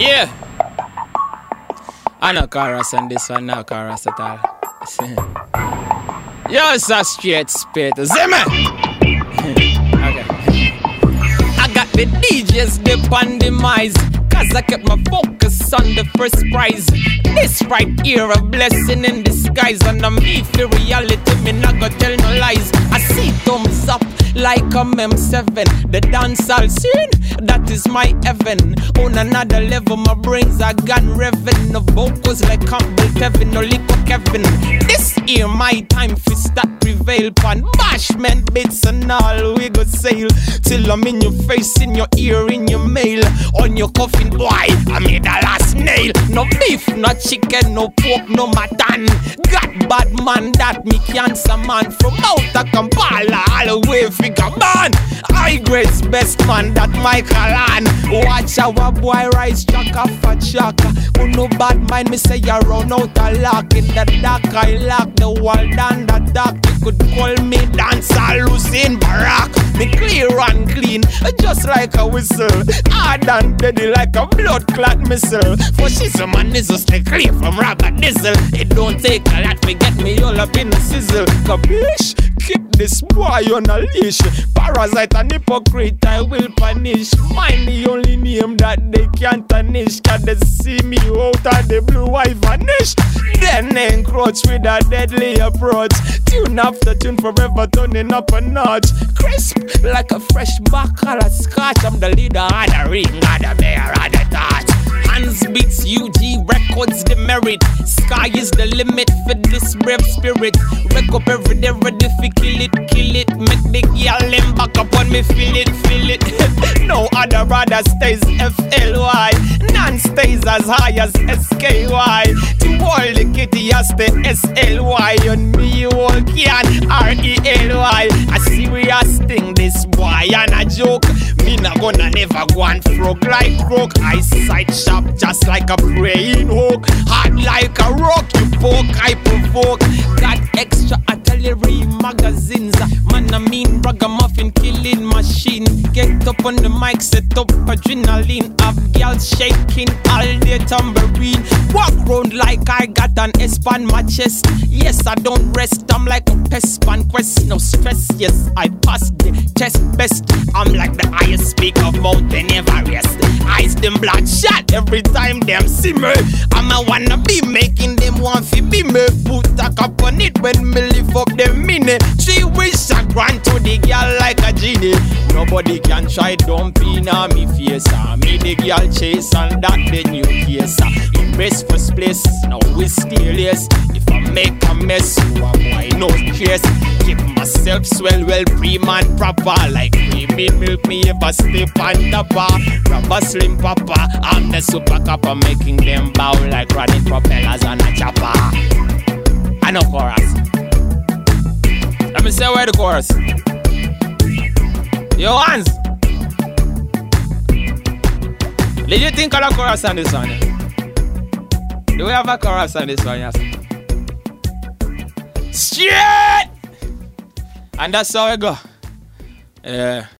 Yeah. I know chorus on this one, no chorus at all. Yo, it's a straight spit. Zimmer! Okay. I got the DJs dip on the mice, cause I kept my focus on the first prize. This right here a blessing in disguise, and I'm me for reality, me not gonna tell no lies. I see thumbs up like a M7, the dancehall scene, that is my heaven. On another level, my brains are gone revving. No vocals like Campbell Kevin, no liquor Kevin. This here my time for start prevail pan bashment bits and all we go sail till I'm in your face, in your ear, in your mail, on your coffin boy. I made the last nail. No beef, no chicken, no pork, no mutton. Got bad man that me cancer man from out of Kampala all the way figure man. I grade's best man that Michael Ann. Watch our boy rise chaka for chaka. Who no bad mind me say you run out a lock. In the dark I lock the world and the dark. You could call me dancer Lucien Barak. Me clear and clean just like a whistle. Hard and deadly like a blood clot missile. For she's a man is stay clear from rubber diesel. It don't take a lot to get me all up in the sizzle. Kabish, keep this boy on a leash. Parasite and hypocrite I will punish. Mine the only name that they can't tarnish. Can they see me out of the blue I vanish? Then encroach with a deadly approach. Tune after tune forever turning up a notch. Crisp like a fresh baccarat scotch. I'm the leader of the ring, of the bear, of the touch. Hands beats UG records the merit. Sky is the limit for this brave spirit. Wake up every day ready for kill it, kill it. Make the girl them back up on me, feel it, feel it. No other brother stays FLY. None stays as high as SKY. To all the kitty has the SLY. On me you all can RELY. A serious thing this boy and a joke. Me not gonna never go and frog like croak. Eyesight sharp just like a praying hawk. Hard like a rock, you poke, I provoke. Got extra artillery magazines. Man, I mean ragamuffin killing machine. Get up on the mic, set up adrenaline. Have girls shaking all their tambourine. Walk round like I got an S on my chest. Yes, I don't rest, I'm like a pest on quest. No stress, yes, I pass the test best. I'm like the highest peak of Mountain Everest. Eyes them bloodshot every time them see me. I'm a wanna be making them want to be me. Put a cup on it when me lift up the minute. She wish I grant to the girl like a genie. Nobody can try dumping on me face. Me the girl chase and that the new case. In best first place, now we still yes. If I make a mess, you are boy no stress. Keep myself swell, well prim and proper. Like creamy milk, me ever step on the bar. Rubber slim papa, I'm the super copper, making them bow like running propellers on a chopper. I know chorus. Let me say where the chorus. Yo, hands. Did you think of a chorus on this one? Do we have a chorus on this one? Yes. Straight! And that's how we go. Yeah.